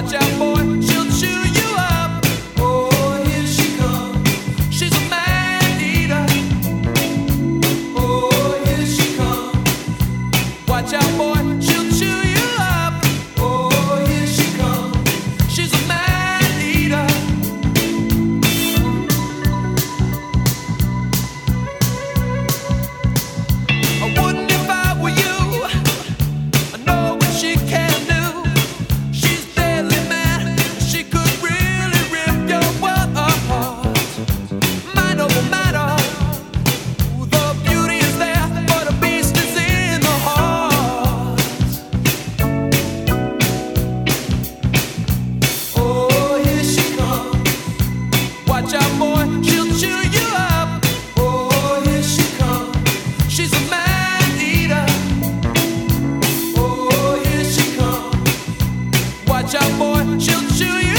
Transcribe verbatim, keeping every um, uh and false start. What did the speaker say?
Watch out, boy, she'll chew you up. Oh, here she comes. She's a man eater. Oh, here she comes. Watch out, boy, she'll chew you up. Oh, here she comes. She's a man eater. I wouldn't if I were you. I know what she can do. She's deadly mad. She could really rip your world apart. Mind over matter. The beauty is there, but the beast is in the heart. Oh, here she comes. Watch out, boy, she'll chew you up. Oh, here she comes. She's a man eater. Oh, here she comes. Watch out, boy, she'll chew you